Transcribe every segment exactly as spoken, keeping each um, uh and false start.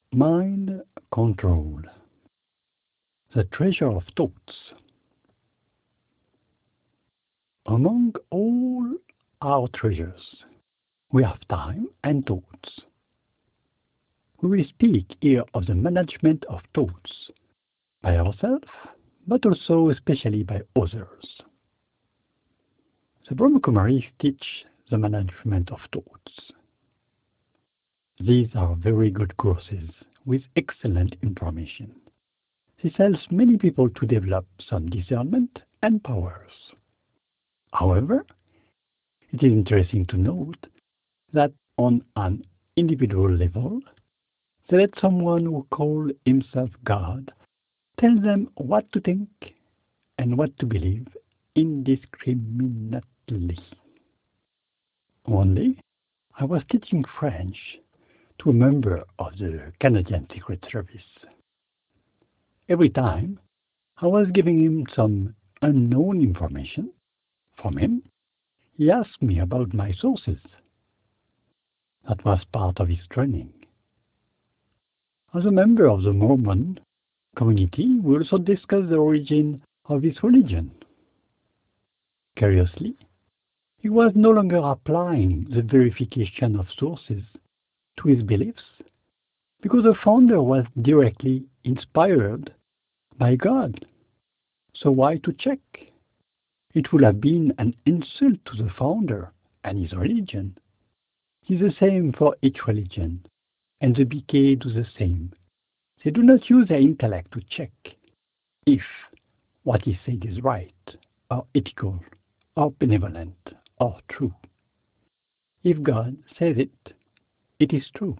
Mind control, the treasure of thoughts. Among all our treasures, we have time and thoughts. We will speak here of the management of thoughts by ourselves, but also especially by others. The Brahmakumaris teach the management of thoughts. These are very good courses with excellent information. This helps many people to develop some discernment and powers. However, it is interesting to note that on an individual level, they let someone who calls himself God tell them what to think and what to believe indiscriminately. One day, I was teaching French to a member of the Canadian Secret Service. Every time I was giving him some unknown information from him, he asked me about my sources. That was part of his training. As a member of the Mormon community, we also discussed the origin of his religion. Curiously, he was no longer applying the verification of sources to his beliefs because the founder was directly inspired by God. So why to check? It would have been an insult to the founder and his religion. It is the same for each religion, and the B K do the same. They do not use their intellect to check if what is said is right, or ethical, or benevolent, or true. If God says it, it is true.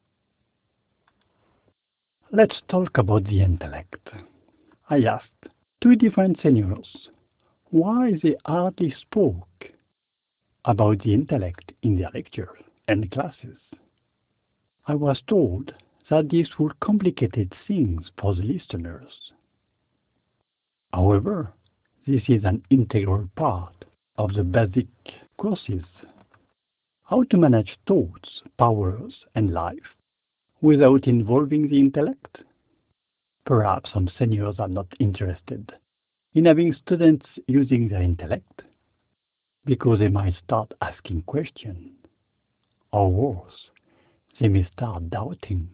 Let's talk about the intellect. I asked two different seniors why they hardly spoke about the intellect in their lectures and classes. I was told that this would complicate things for the listeners. However, this is an integral part of the basic courses. How to manage thoughts, powers, and life without involving the intellect? Perhaps some seniors are not interested in having students using their intellect because they might start asking questions, or worse, they may start doubting.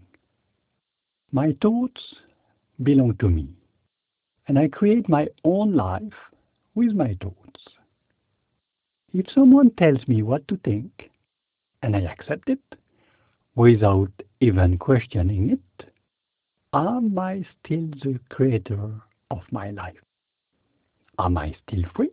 My thoughts belong to me, and I create my own life with my thoughts. If someone tells me what to think, and I accept it without even questioning it, am I still the creator of my life? Am I still free?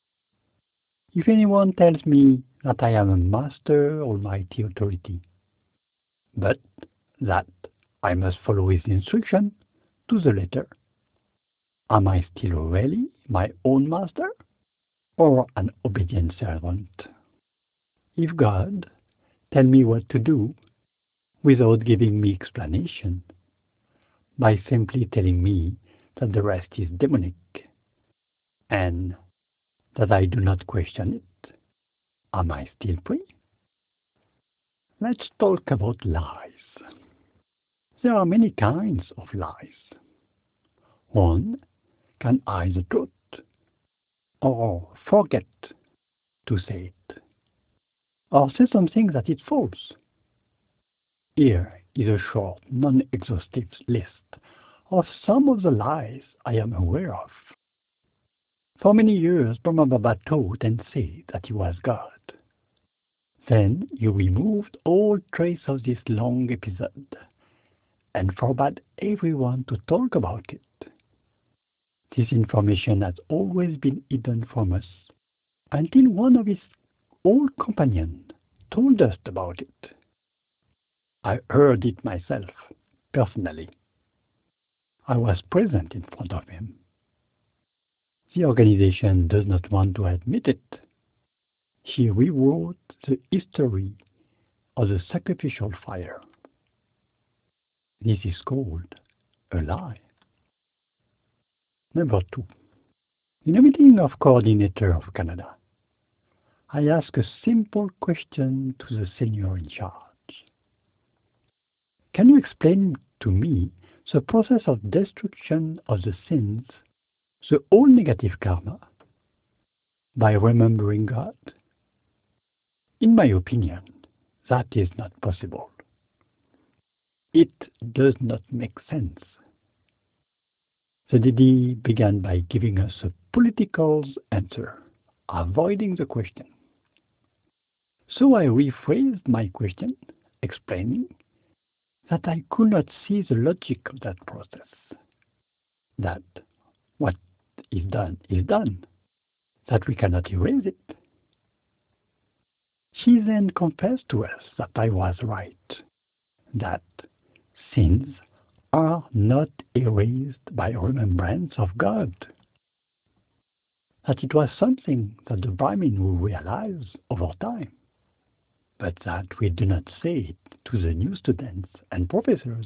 If anyone tells me that I am a master almighty authority, but that I must follow his instruction to the letter, am I still really my own master or an obedient servant? If God tell me what to do without giving me explanation, by simply telling me that the rest is demonic and that I do not question it, am I still free? Let's talk about lies. There are many kinds of lies. One can hide the truth or forget to say it, or say something that is false. Here is a short, non-exhaustive list of some of the lies I am aware of. For many years, Brahma Baba taught and said that he was God. Then he removed all trace of this long episode and forbade everyone to talk about it. This information has always been hidden from us until one of his old companions told us about it. I heard it myself, personally. I was present in front of him. The organization does not want to admit it. He rewrote the history of the sacrificial fire. This is called a lie. Number two. In a meeting of coordinator of Canada, I asked a simple question to the senior in charge. Can you explain to me the process of destruction of the sins, the whole negative karma, by remembering God. In my opinion, that is not possible. It does not make sense. The Didi began by giving us a political answer, avoiding the question. So I rephrased my question, explaining that I could not see the logic of that process. That what is done is done, that we cannot erase it. She then confessed to us that I was right, that sins are not erased by remembrance of God, that it was something that the Brahmin will realize over time, but that we do not say it to the new students and professors.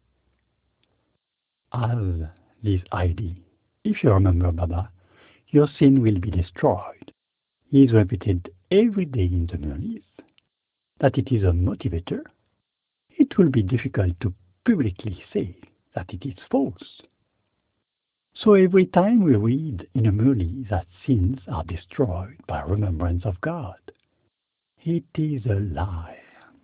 Have this idea. If you remember Baba, your sin will be destroyed. He is repeated every day in the Murlis, that it is a motivator. It will be difficult to publicly say that it is false. So every time we read in a Murli that sins are destroyed by remembrance of God, it is a lie.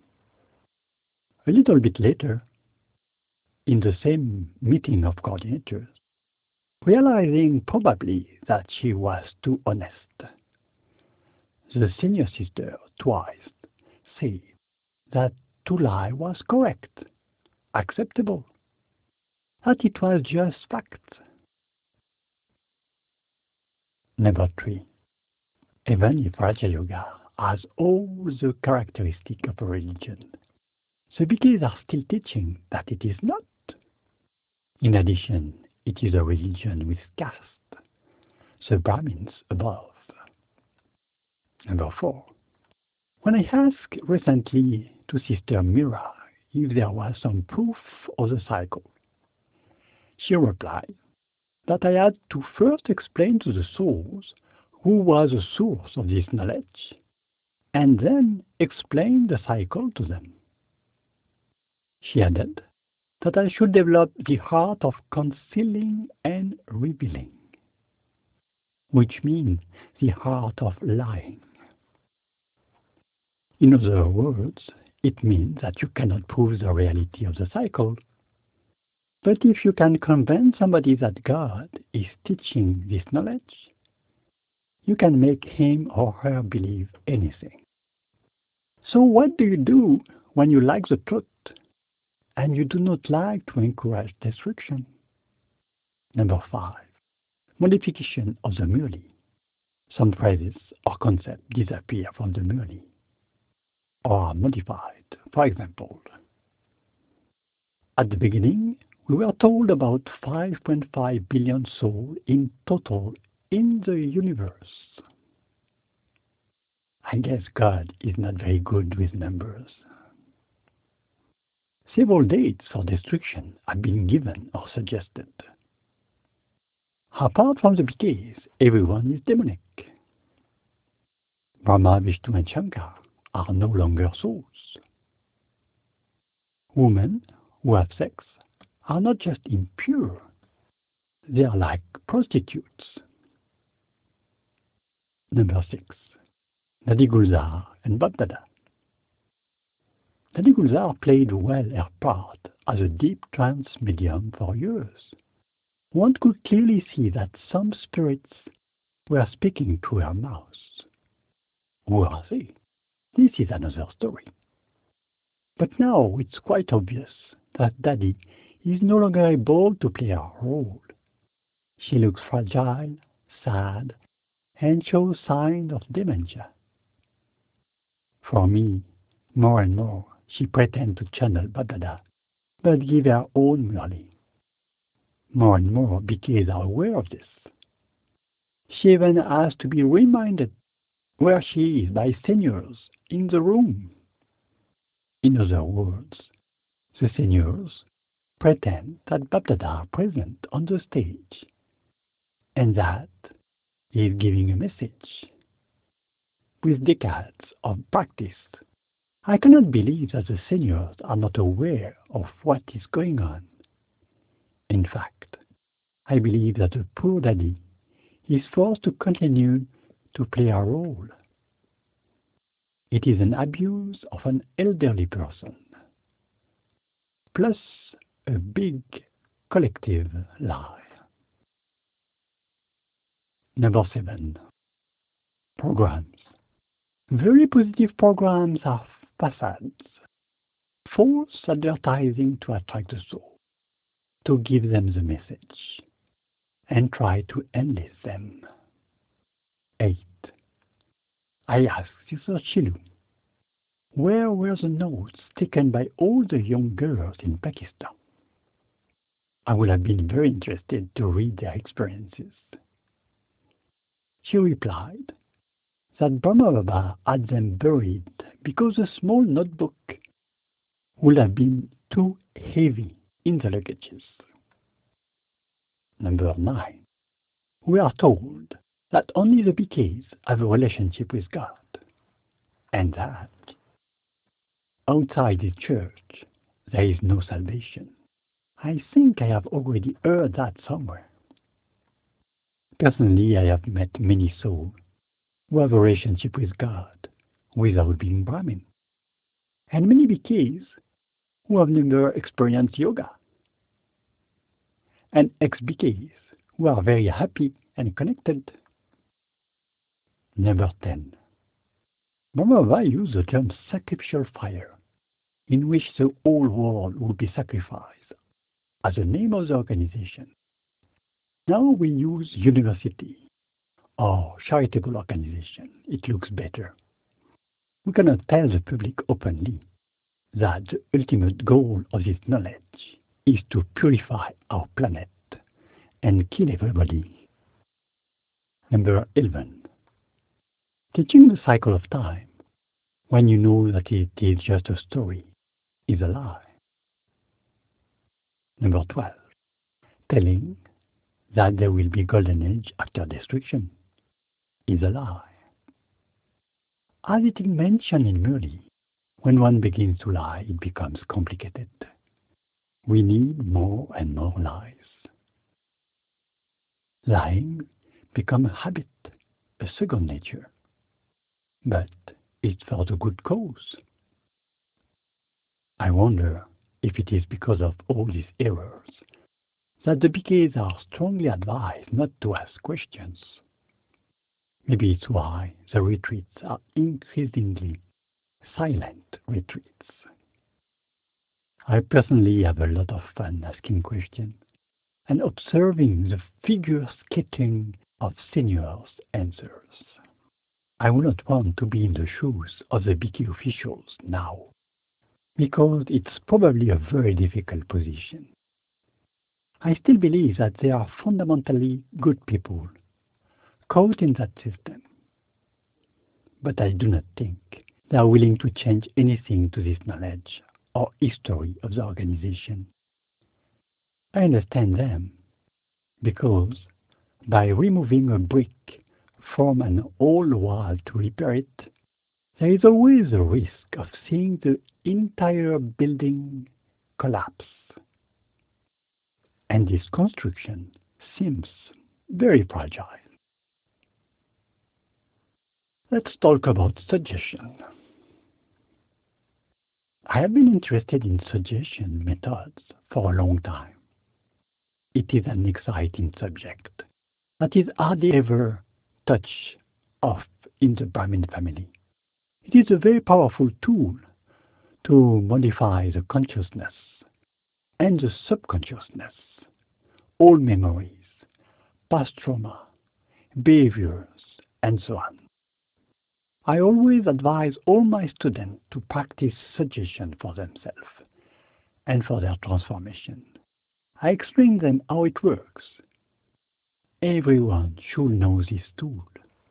A little bit later, in the same meeting of coordinators, realizing probably that she was too honest, the senior sister twice said that to lie was correct, acceptable, that it was just fact. Number three, even if Raja Yoga has all the characteristics of a religion, the Bhikkhus are still teaching that it is not. In addition, it is a religion with caste, the Brahmins above. Number four, when I asked recently to Sister Mira if there was some proof of the cycle, she replied that I had to first explain to the souls who was the source of this knowledge, and then explain the cycle to them. She added that I should develop the art of concealing and revealing, which means the art of lying. In other words, it means that you cannot prove the reality of the cycle. But if you can convince somebody that God is teaching this knowledge, you can make him or her believe anything. So what do you do when you like the truth and you do not like to encourage destruction? Number five, modification of the Murli. Some phrases or concepts disappear from the Murli or are modified. For example, at the beginning, we were told about five point five billion souls in total in the universe. I guess God is not very good with numbers. Several dates for destruction have been given or suggested. Apart from the Bhikkhus, everyone is demonic. Brahma, Vishnu and Shankar are no longer souls. Women who have sex are not just impure, they are like prostitutes. Number six, Nadi Gulzar and Bab-Dada. Nadi Gulzar played well her part as a deep trance medium for years. One could clearly see that some spirits were speaking through her mouth. Who are they? This is another story. But now it's quite obvious that Daddy is no longer able to play her role. She looks fragile, sad, and shows signs of dementia. For me, more and more, she pretends to channel Bab-Dada, but give her own Murli. More and more, Bhikkhus are aware of this. She even has to be reminded where she is by seniors in the room. In other words, the seniors pretend that Bab-Dada are present on the stage, and that he is giving a message. With decades of practice, I cannot believe that the seniors are not aware of what is going on. In fact, I believe that the poor daddy is forced to continue to play a role. It is an abuse of an elderly person, plus a big collective lie. Number seven. Programs. Very positive programs are facades, false advertising to attract the soul, to give them the message, and try to enlist them. eight. I asked Sister Chilu, where were the notes taken by all the young girls in Pakistan? I would have been very interested to read their experiences. She replied that Brahma Baba had them buried because a small notebook would have been too heavy in the luggages. Number nine. We are told that only the B Ks have a relationship with God, and that outside the church there is no salvation. I think I have already heard that somewhere. Personally, I have met many souls who have a relationship with God without being Brahmin, and many B Ks who have never experienced yoga, and ex-B Ks who are very happy and connected. Number ten. Brahma Baba used the term sacrificial fire, in which the whole world would be sacrificed, as the name of the organization. Now we use university or charitable organization. It looks better. We cannot tell the public openly that the ultimate goal of this knowledge is to purify our planet and kill everybody. Number eleven. Teaching the cycle of time when you know that it is just a story is a lie. Number twelve. Telling that there will be golden age after destruction is a lie. As it is mentioned in Murli, when one begins to lie, it becomes complicated. We need more and more lies. Lying becomes a habit, a second nature. But it's for the good cause. I wonder if it is because of all these errors that the B Ks are strongly advised not to ask questions. Maybe it's why the retreats are increasingly silent retreats. I personally have a lot of fun asking questions and observing the figure skating of seniors' answers. I would not want to be in the shoes of the B K officials now, because it's probably a very difficult position. I still believe that they are fundamentally good people caught in that system. But I do not think they are willing to change anything to this knowledge or history of the organization. I understand them because by removing a brick from an old wall to repair it, there is always a risk of seeing the entire building collapse. And this construction seems very fragile. Let's talk about suggestion. I have been interested in suggestion methods for a long time. It is an exciting subject that is hardly ever touched of in the Brahmin family. It is a very powerful tool to modify the consciousness and the subconsciousness, all memories, past trauma, behaviors, and so on. I always advise all my students to practice suggestion for themselves and for their transformation. I explain them how it works. Everyone should know this tool.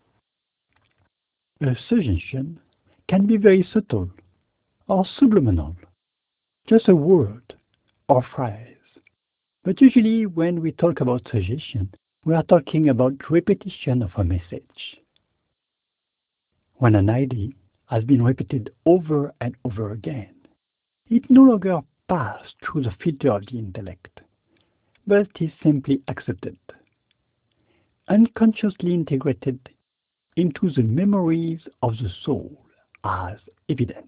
A suggestion can be very subtle or subliminal, just a word or phrase. But usually when we talk about suggestion, we are talking about repetition of a message. When an idea has been repeated over and over again. It no longer passes through the filter of the intellect, but is simply accepted, unconsciously integrated into the memories of the soul as evidence.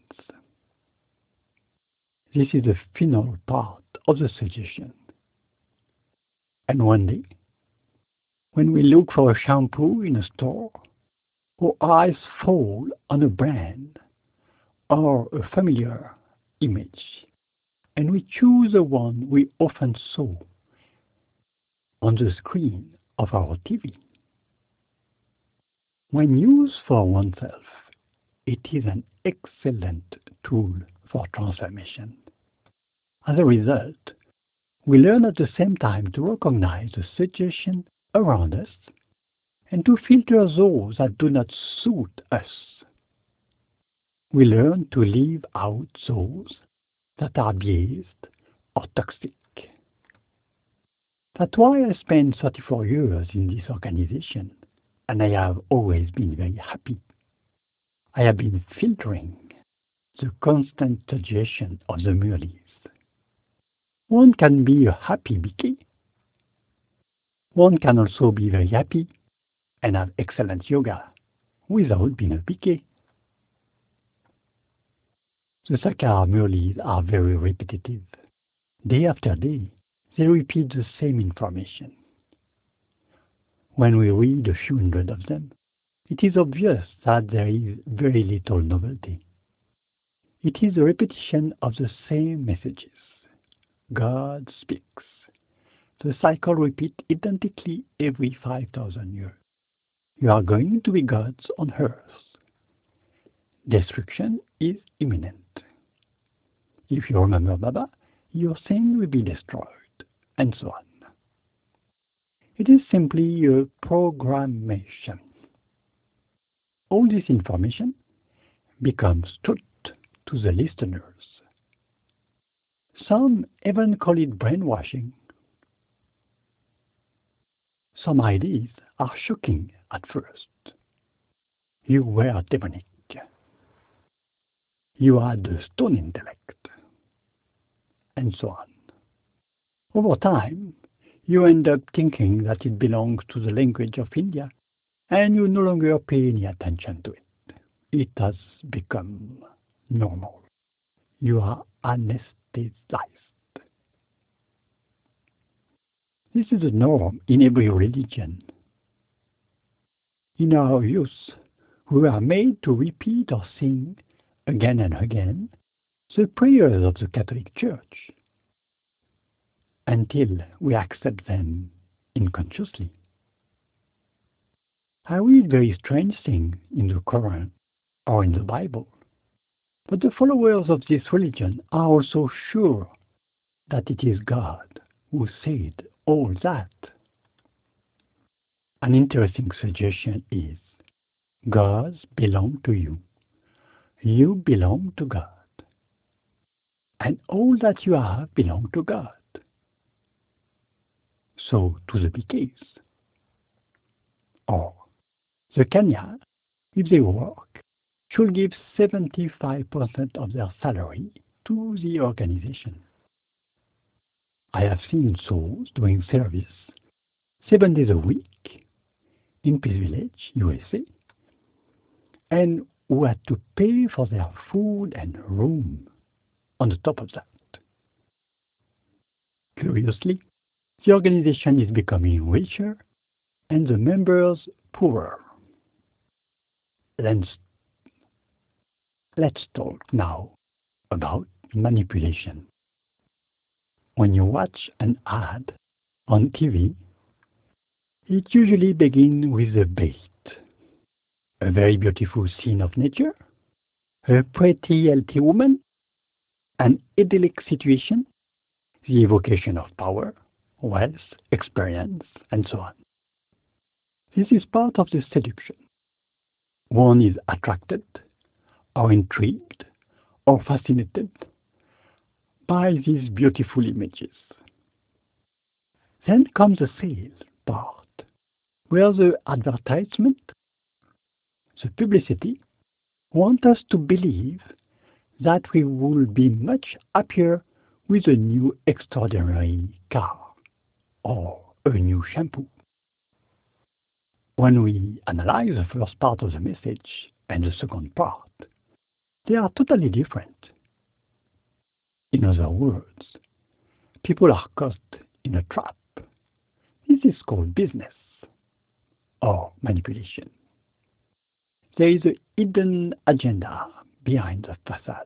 This is the final part of the suggestion. And one day, when we look for a shampoo in a store, our eyes fall on a brand or a familiar image, and we choose the one we often saw on the screen of our T V. When used for oneself, it is an excellent tool for transformation. As a result, we learn at the same time to recognize the suggestions around us and to filter those that do not suit us. We learn to leave out those that are biased or toxic. That's why I spent thirty-four years in this organization, and I have always been very happy. I have been filtering the constant suggestion of the Murlis. One can be a happy bouquet. One can also be very happy and have excellent yoga without being a bouquet. The Sakar Murlis are very repetitive. Day after day, they repeat the same information. When we read a few hundred of them, it is obvious that there is very little novelty. It is a repetition of the same messages. God speaks. The cycle repeats identically every five thousand years. You are going to be gods on earth. Destruction is imminent. If you remember Baba, your sin will be destroyed, and so on. It is simply a programmation. All this information becomes truth to the listeners. Some even call it brainwashing. Some ideas are shocking at first. You were demonic. You had the stone intellect, and so on. Over time, you end up thinking that it belongs to the language of India, and you no longer pay any attention to it. It has become normal. You are anesthetized. This is the norm in every religion. In our youth, we are made to repeat or sing again and again the prayers of the Catholic Church until we accept them unconsciously. I read very strange things in the Quran or in the Bible, but the followers of this religion are also sure that it is God who said all that. An interesting suggestion is, gods belong to you. You belong to God. And all that you have belong to God. So to the bouquets. Or the Kenya, if they work, should give seventy-five percent of their salary to the organization. I have seen souls doing service seven days a week in Peace Village, U S A, and who had to pay for their food and room on the top of that. Curiously, the organization is becoming richer and the members poorer. Let's, let's talk now about manipulation. When you watch an ad on T V, it usually begins with a bait. A very beautiful scene of nature, a pretty healthy woman, an idyllic situation, the evocation of power, wealth, experience, and so on. This is part of the seduction. One is attracted, or intrigued, or fascinated by these beautiful images. Then comes the sales part, where the advertisement, the publicity, want us to believe that we will be much happier with a new extraordinary car or a new shampoo. When we analyze the first part of the message and the second part, they are totally different. In other words, people are caught in a trap. This is called business or manipulation. There is a hidden agenda behind the facade.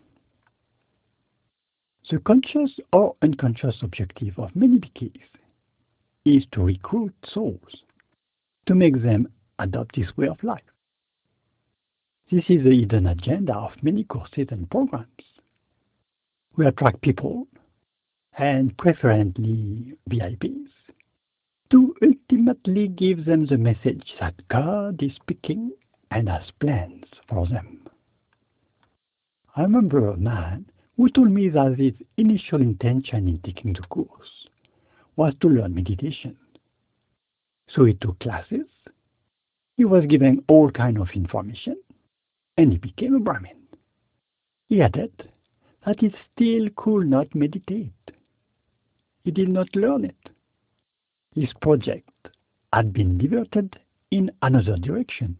The conscious or unconscious objective of many B Ks is to recruit souls, to make them adopt this way of life. This is the hidden agenda of many courses and programs. We attract people, and preferably V I Ps, to ultimately give them the message that God is speaking and has plans for them. I remember a man who told me that his initial intention in taking the course was to learn meditation. So he took classes, he was given all kinds of information, and he became a Brahmin. He added that he still could not meditate. He did not learn it. His project had been diverted in another direction.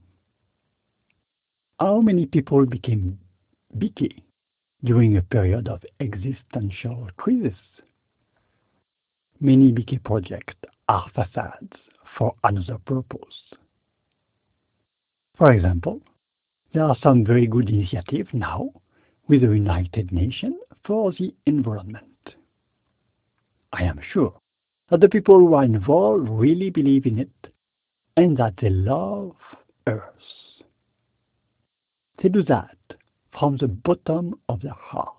How many people became B K during a period of existential crisis? Many B K projects are facades for another purpose. For example, there are some very good initiatives now with the United Nations for the environment. I am sure that the people who are involved really believe in it and that they love Earth. They do that from the bottom of their heart.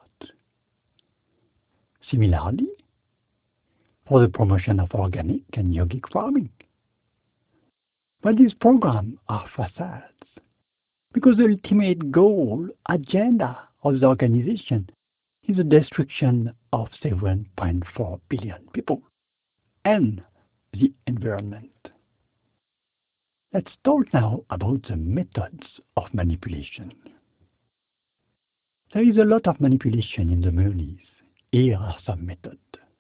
Similarly, for the promotion of organic and yogic farming. But these programs are facades because the ultimate goal, agenda of the organization is the destruction of seven point four billion people and the environment. Let's talk now about the methods of manipulation. There is a lot of manipulation in the Mulis. Here are some methods.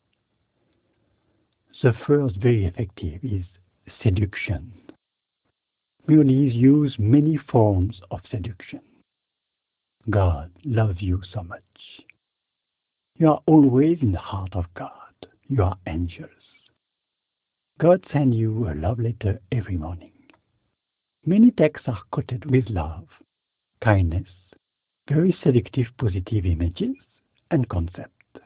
The first, very effective, is seduction. Mulis use many forms of seduction. God loves you so much. You are always in the heart of God. You are angels. God sends you a love letter every morning. Many texts are quoted with love, kindness, very seductive positive images and concepts.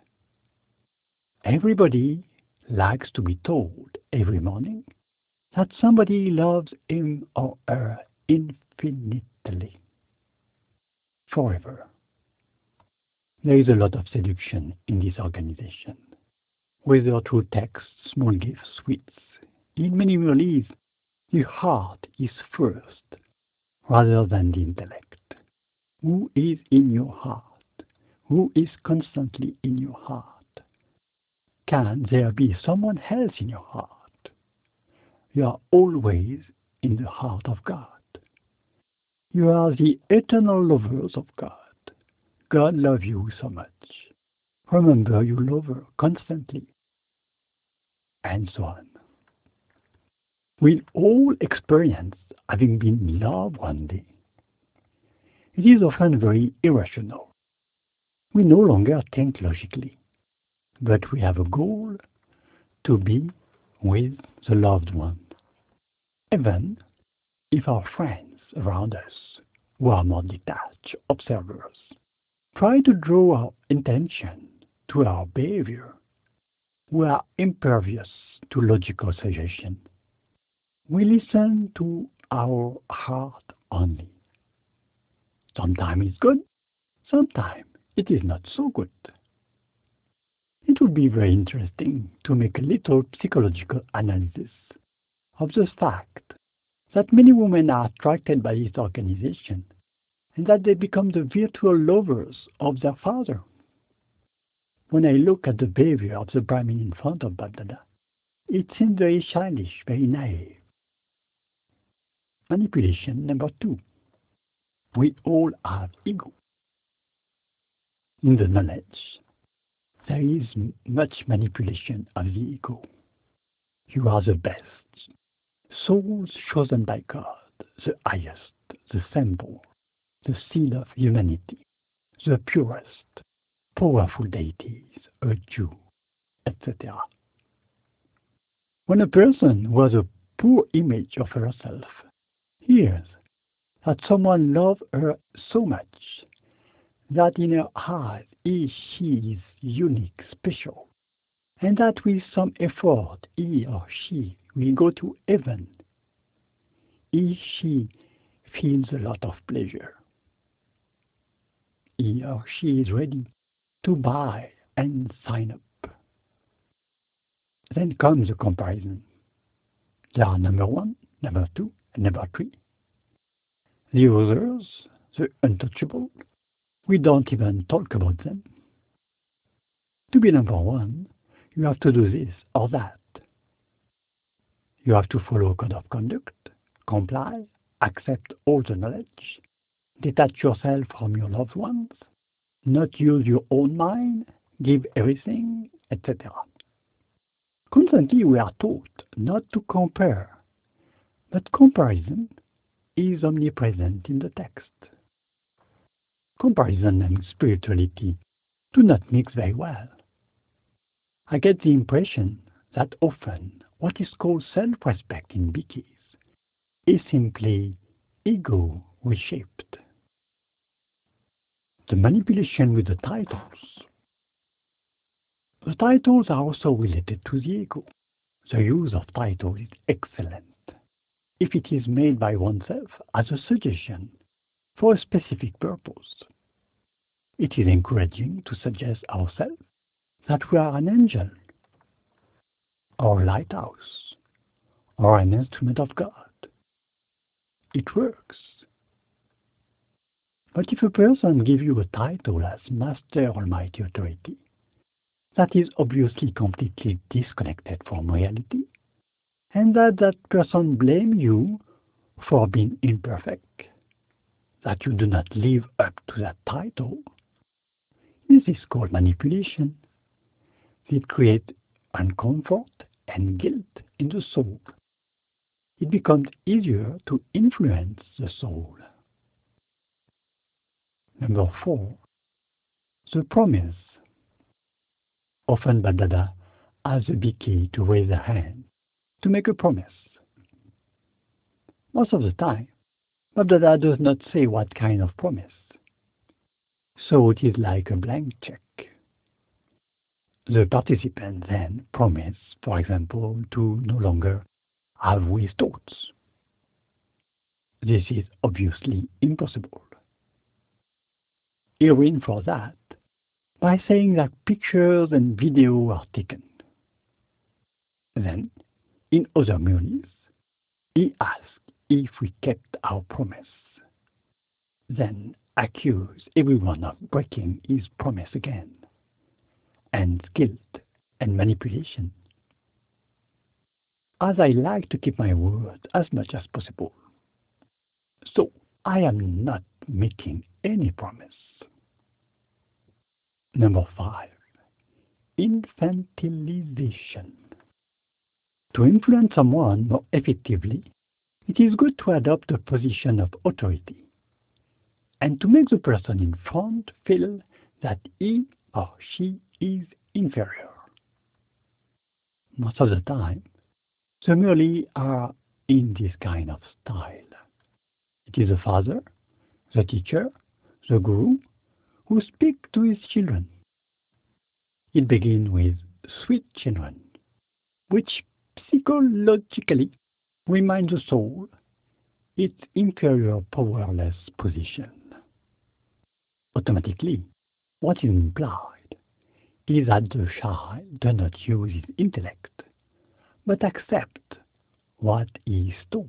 Everybody likes to be told every morning that somebody loves him or her infinitely, forever. There is a lot of seduction in this organization, whether through text, small gifts, sweets. In many ways, the heart is first, rather than the intellect. Who is in your heart? Who is constantly in your heart? Can there be someone else in your heart? You are always in the heart of God. You are the eternal lovers of God. God loves you so much. Remember, you love her constantly. And so on. We all experience having been loved one day. It is often very irrational. We no longer think logically, but we have a goal to be with the loved one. Even if our friends around us, who are more detached observers, try to draw our attention to our behavior, we are impervious to logical suggestion. We listen to our heart only. Sometimes it's good, sometimes it is not so good. It would be very interesting to make a little psychological analysis of the fact that many women are attracted by this organization and that they become the virtual lovers of their father. When I look at the behavior of the Brahmin in front of Bapdada, it seems very childish, very naive. Manipulation number two. We all have ego. In the knowledge, there is much manipulation of the ego. You are the best, souls chosen by God, the highest, the symbol, the seal of humanity, the purest, powerful deities, a Jew, et cetera. When a person who has a poor image of herself hears that someone loves her so much that in her eyes he, she is unique, special, and that with some effort he or she will go to heaven, he, she feels a lot of pleasure. He or she is ready to buy and sign up. Then comes the comparison. There are number one, number two, and number three. The others, the untouchable, we don't even talk about them. To be number one, you have to do this or that. You have to follow a code of conduct, comply, accept all the knowledge, detach yourself from your loved ones, not use your own mind, give everything, et cetera. Constantly we are taught not to compare, but comparison is omnipresent in the text. Comparison and spirituality do not mix very well. I get the impression that often what is called self-respect in bhikkhus is simply ego reshaped. The manipulation with the titles. The titles are also related to the ego. The use of titles is excellent if it is made by oneself as a suggestion for a specific purpose. It is encouraging to suggest ourselves that we are an angel, or a lighthouse, or an instrument of God. It works. But if a person gives you a title as Master Almighty Authority, that is obviously completely disconnected from reality, and that that person blames you for being imperfect, that you do not live up to that title, this is called manipulation. It creates uncomfort and guilt in the soul. It becomes easier to influence the soul. Number four, the promise. Often BapDada asks the bhikkhu to raise a hand to make a promise. Most of the time, BapDada does not say what kind of promise. So it is like a blank check. The participant then promise, for example, to no longer have waste thoughts. This is obviously impossible. He reinforces that by saying that pictures and video are taken. Then, in other munis, he asks if we kept our promise. Then accuse everyone of breaking his promise again, and guilt and manipulation. As I like to keep my word as much as possible, so I am not making any promise. Number five, infantilization. To influence someone more effectively, it is good to adopt a position of authority and to make the person in front feel that he or she is inferior. Most of the time, the murli are in this kind of style. It is the father, the teacher, the guru, who speak to his children. It begins with sweet children, which psychologically remind the soul its inferior powerless position. Automatically, what is implied is that the child does not use his intellect, but accept what he is told.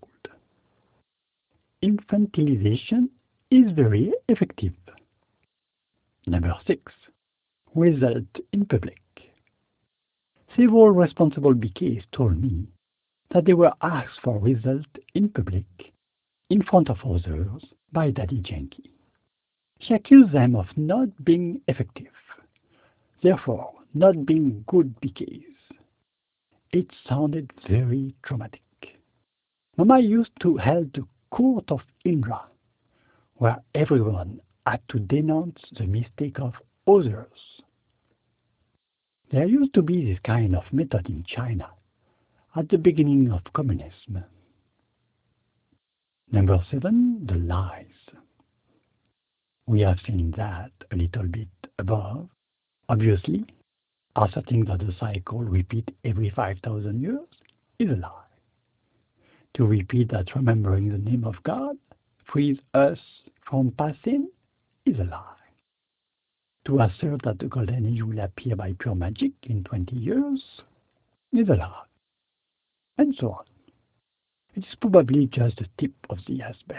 Infantilization is very effective. Number six, result in public. Several responsible bhikkhus told me that they were asked for result in public, in front of others, by Daddy Yankee. She accused them of not being effective, therefore not being good B Ks. It sounded very traumatic. Mama used to hold the court of Indra, where everyone had to denounce the mistake of others. There used to be this kind of method in China at the beginning of communism. Number seven, the lies. We have seen that a little bit above. Obviously, asserting that the cycle repeats every five thousand years is a lie. To repeat that remembering the name of God frees us from past sin is a lie. To assert that the golden age will appear by pure magic in twenty years is a lie. And so on. It is probably just the tip of the iceberg.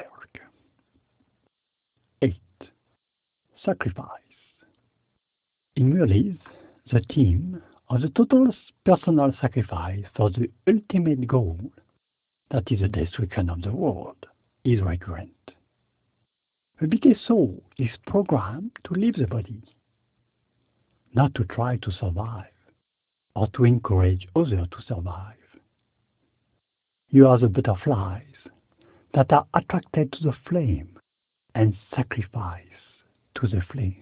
eight. Sacrifice. In Murli's, the theme of the total personal sacrifice for the ultimate goal, that is the destruction of the world, is recurrent. A B K soul is programmed to leave the body, not to try to survive, or to encourage others to survive. You are the butterflies that are attracted to the flame and sacrifice to the flame.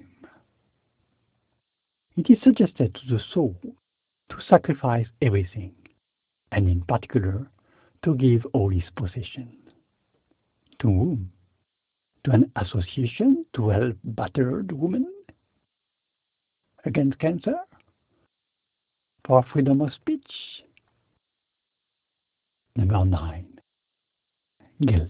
It is suggested to the soul to sacrifice everything, and in particular, to give all his possession. To whom? To an association to help battered women? Against cancer? For freedom of speech? Number nine. Guilt.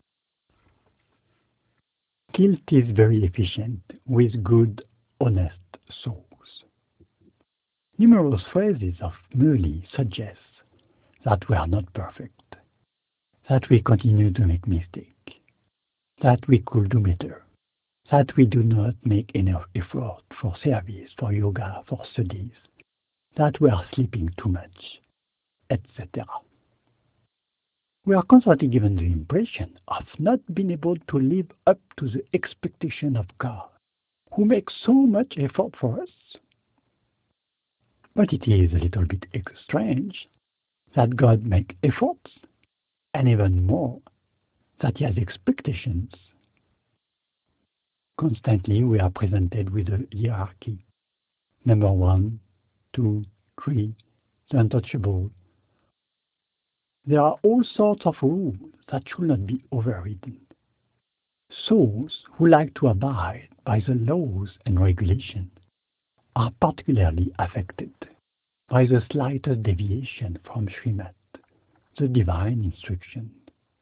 Guilt is very efficient with good, honest souls. Numerous phrases of Murli suggest that we are not perfect, that we continue to make mistakes, that we could do better, that we do not make enough effort for service, for yoga, for studies, that we are sleeping too much, et cetera. We are constantly given the impression of not being able to live up to the expectation of God, who makes so much effort for us. But it is a little bit strange that God makes efforts, and even more, that He has expectations. Constantly we are presented with a hierarchy. Number one, two, three, the untouchable. There are all sorts of rules that should not be overridden. Souls who like to abide by the laws and regulations are particularly affected by the slightest deviation from Srimad, the divine instruction.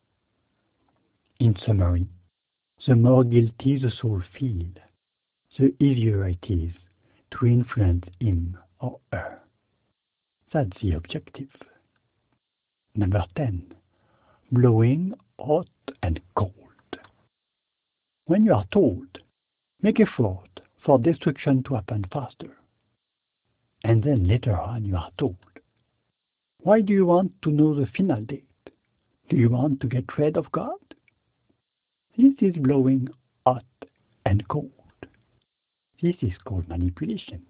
In summary, the more guilty the soul feels, the easier it is to influence him or her. That's the objective. Number ten. Blowing hot and cold. When you are told, make effort for destruction to happen faster, and then later on you are told, why do you want to know the final date? Do you want to get rid of God? This is blowing hot and cold. This is called manipulation.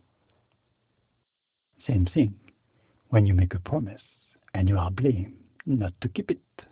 Same thing when you make a promise and you are blamed not to keep it.